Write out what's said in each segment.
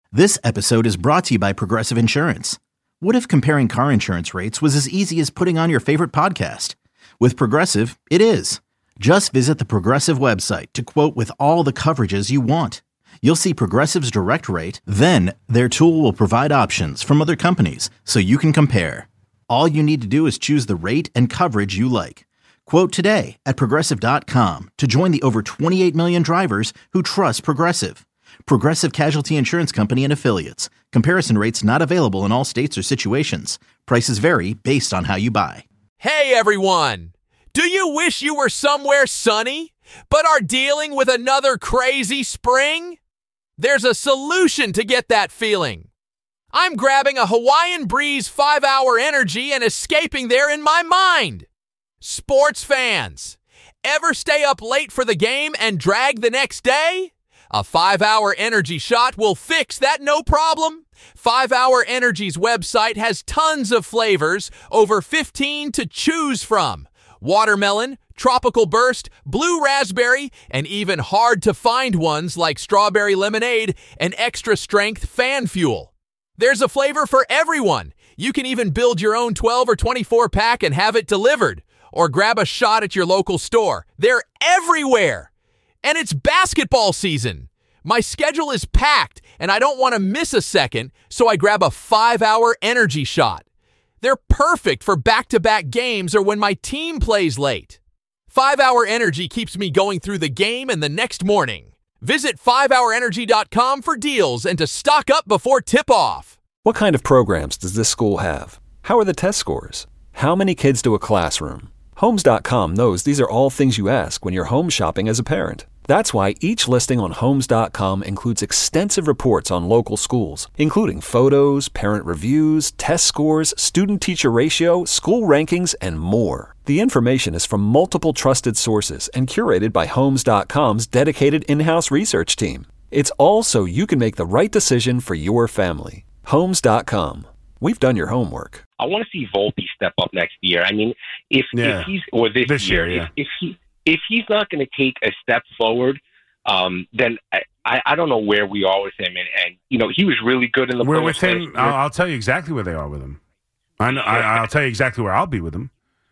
This episode is brought to you by Progressive Insurance. What if comparing car insurance rates was as easy as putting on your favorite podcast? With Progressive, it is. Just visit the Progressive website to quote with all the coverages you want. You'll see Progressive's direct rate, then their tool will provide options from other companies so you can compare. All you need to do is choose the rate and coverage you like. Quote today at Progressive.com to join the over 28 million drivers who trust Progressive. Progressive Casualty Insurance Company and Affiliates. Comparison rates not available in all states or situations. Prices vary based on how you buy. Hey everyone! Do you wish you were somewhere sunny, but are dealing with another crazy spring? There's a solution to get that feeling. I'm grabbing a Hawaiian Breeze 5-hour energy and escaping there in my mind. Sports fans, ever stay up late for the game and drag the next day? A 5-hour energy shot will fix that no problem. 5-Hour Energy's website has tons of flavors, over 15 to choose from. Watermelon, tropical burst, blue raspberry, and even hard-to-find ones like strawberry lemonade and extra-strength fan fuel. There's a flavor for everyone. You can even build your own 12 or 24-pack and have it delivered, or grab a shot at your local store. They're everywhere. And it's basketball season. My schedule is packed, and I don't want to miss a second, so I grab a 5-hour energy shot. They're perfect for back-to-back games or when my team plays late. 5-Hour Energy keeps me going through the game and the next morning. Visit 5hourenergy.com for deals and to stock up before tip-off. What kind of programs does this school have? How are the test scores? How many kids do a classroom? Homes.com knows these are all things you ask when you're home shopping as a parent. That's why each listing on Homes.com includes extensive reports on local schools, including photos, parent reviews, test scores, student-teacher ratio, school rankings, and more. The information is from multiple trusted sources and curated by Homes.com's dedicated in-house research team. It's all so you can make the right decision for your family. Homes.com. We've done your homework. I want to see Volpe step up next year. I mean, if he's or this year, yeah. if he's not going to take a step forward, then I don't know where we are with him. And you know, he was really good in the. We're with him. I'll tell you exactly where they are with him. I'll tell you exactly where I'll be with him.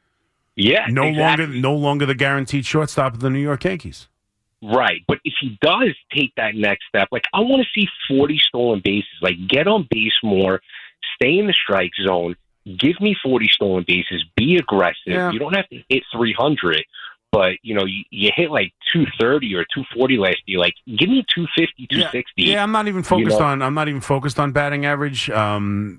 Yeah, no longer the guaranteed shortstop of the New York Yankees. Right, but if he does take that next step, like I want to see 40 stolen bases. Like get on base more, stay in the strike zone. Give me 40 stolen bases. Be aggressive. Yeah. You don't have to hit 300, but you know you hit like 230 or 240 last year. Like give me 250, 260. Yeah, I'm not even focused on. I'm not even focused on batting average. It's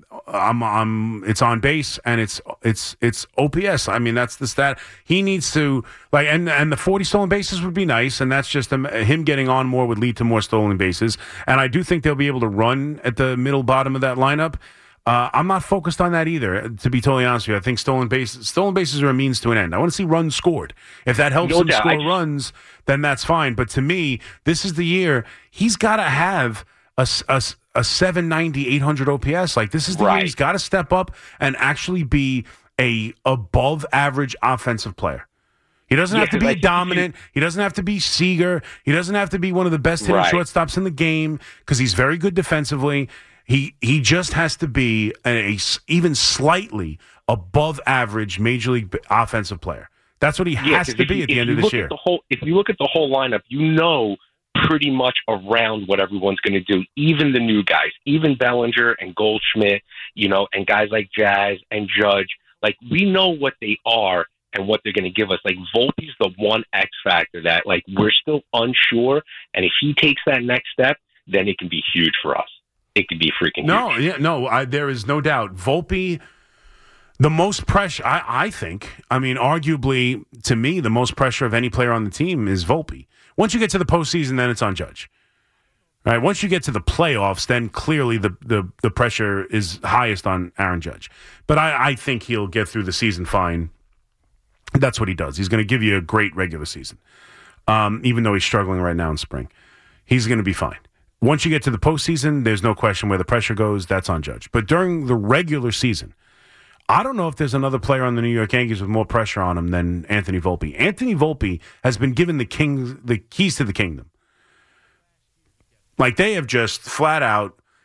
on base and it's OPS. I mean that's the stat he needs to like. And the 40 stolen bases would be nice, and that's just him getting on more would lead to more stolen bases. And I do think they'll be able to run at the middle bottom of that lineup. I'm not focused on that either, to be totally honest with you. I think stolen bases are a means to an end. I want to see runs scored. If that helps him score runs, then that's fine. But to me, this is the year he's got to have a 790, 800 OPS. Like this is the year he's got to step up and actually be a above average offensive player. He doesn't have to be dominant. He doesn't have to be Seager. He doesn't have to be one of the best hitting shortstops in the game because he's very good defensively. He just has to be a even slightly above average major league offensive player. That's what he has to be at the end of this year. If you look at the whole lineup, you know pretty much around what everyone's going to do. Even the new guys, even Bellinger and Goldschmidt, you know, and guys like Jazz and Judge. Like we know what they are and what they're going to give us. Like Volpe's the one X factor that like we're still unsure. And if he takes that next step, then it can be huge for us. It could be freaking huge. There is no doubt. Volpe, the most pressure, I think, I mean, arguably, to me, the most pressure of any player on the team is Volpe. Once you get to the postseason, then it's on Judge. Right? Once you get to the playoffs, then clearly the pressure is highest on Aaron Judge. But I think he'll get through the season fine. That's what he does. He's going to give you a great regular season, even though he's struggling right now in spring. He's going to be fine. Once you get to the postseason, there's no question where the pressure goes. That's on Judge. But during the regular season, I don't know if there's another player on the New York Yankees with more pressure on him than Anthony Volpe. Anthony Volpe has been given the keys to the kingdom. Like they have just flat out,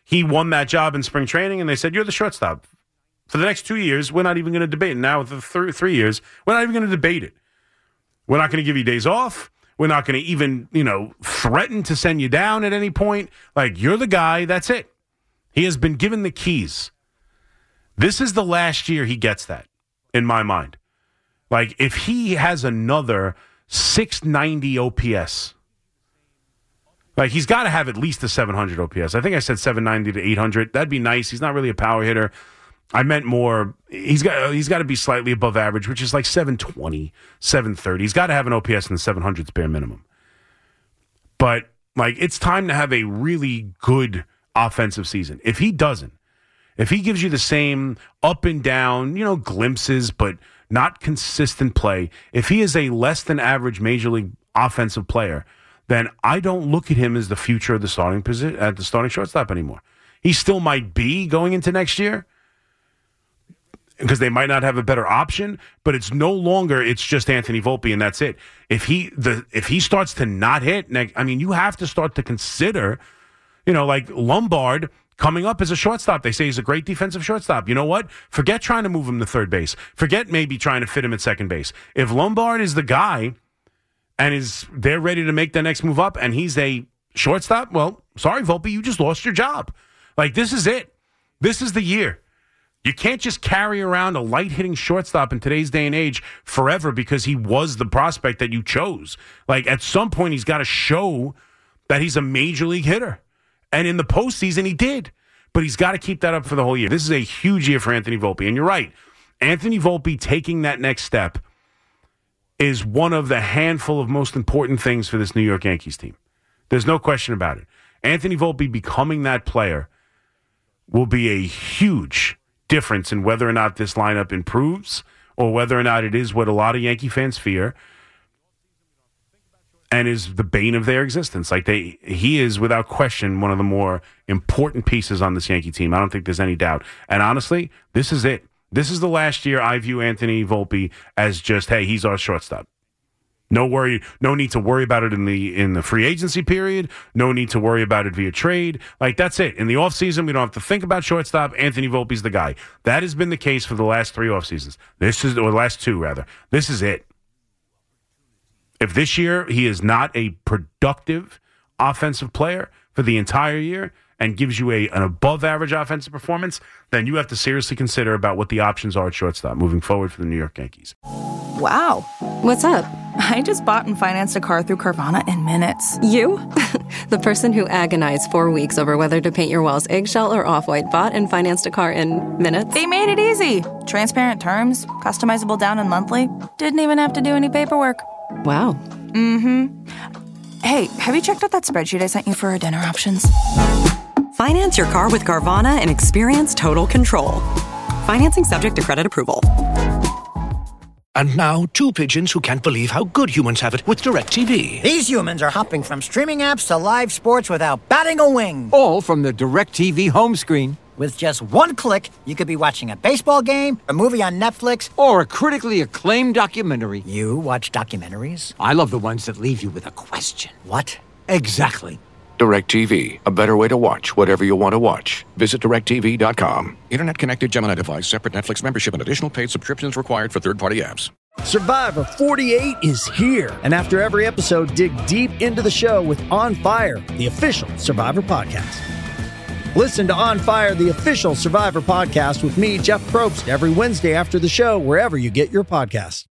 he won that job in spring training, and they said, you're the shortstop. For the next 2 years, we're not even going to debate it. Now, with the 3 years, we're not even going to debate it. We're not going to give you days off. We're not going to even, threaten to send you down at any point. Like, you're the guy. That's it. He has been given the keys. This is the last year he gets that, in my mind. Like, if he has another 690 OPS, like, he's got to have at least a 700 OPS. I think I said 790 to 800. That'd be nice. He's not really a power hitter. I meant more, he's got to be slightly above average, which is like 720, 730. He's got to have an OPS in the 700s bare minimum. But, like, it's time to have a really good offensive season. If he doesn't, if he gives you the same up and down, glimpses, but not consistent play, if he is a less than average major league offensive player, then I don't look at him as the future of the starting position at the starting shortstop anymore. He still might be going into next year, because they might not have a better option, but it's no longer, it's just Anthony Volpe and that's it. If he starts to not hit, you have to start to consider, like Lombard coming up as a shortstop. They say he's a great defensive shortstop. You know what? Forget trying to move him to third base. Forget maybe trying to fit him at second base. If Lombard is the guy and they're ready to make the next move up and he's a shortstop, well, sorry, Volpe, you just lost your job. Like, this is it. This is the year. You can't just carry around a light-hitting shortstop in today's day and age forever because he was the prospect that you chose. Like, at some point, he's got to show that he's a major league hitter. And in the postseason, he did. But he's got to keep that up for the whole year. This is a huge year for Anthony Volpe. And you're right. Anthony Volpe taking that next step is one of the handful of most important things for this New York Yankees team. There's no question about it. Anthony Volpe becoming that player will be a huge difference in whether or not this lineup improves or whether or not it is what a lot of Yankee fans fear and is the bane of their existence. Like, he is without question one of the more important pieces on this Yankee team. I don't think there's any doubt. And honestly, this is it. This is the last year I view Anthony Volpe as just, hey, he's our shortstop. No need to worry about it in the free agency period. No need to worry about it via trade. Like, that's it. In the offseason, we don't have to think about shortstop. Anthony Volpe's the guy. That has been the case for the last 3 offseasons. Or last 2, rather. This is it. If this year he is not a productive offensive player for the entire year and gives you an above-average offensive performance, then you have to seriously consider about what the options are at shortstop moving forward for the New York Yankees. Wow. What's up? I just bought and financed a car through Carvana in minutes. You? The person who agonized 4 weeks over whether to paint your walls eggshell or off-white bought and financed a car in minutes? They made it easy. Transparent terms, customizable down and monthly. Didn't even have to do any paperwork. Wow. Mm-hmm. Hey, have you checked out that spreadsheet I sent you for our dinner options? Finance your car with Carvana and experience total control. Financing subject to credit approval. And now, 2 pigeons who can't believe how good humans have it with DirecTV. These humans are hopping from streaming apps to live sports without batting a wing. All from the DirecTV home screen. With just 1 click, you could be watching a baseball game, a movie on Netflix, or a critically acclaimed documentary. You watch documentaries? I love the ones that leave you with a question. What? Exactly. DirecTV, a better way to watch whatever you want to watch. Visit DirecTV.com. Internet connected Gemini device, separate Netflix membership, and additional paid subscriptions required for third-party apps. Survivor 48 is here. And after every episode, dig deep into the show with On Fire, the official Survivor podcast. Listen to On Fire, the official Survivor podcast with me, Jeff Probst, every Wednesday after the show, wherever you get your podcasts.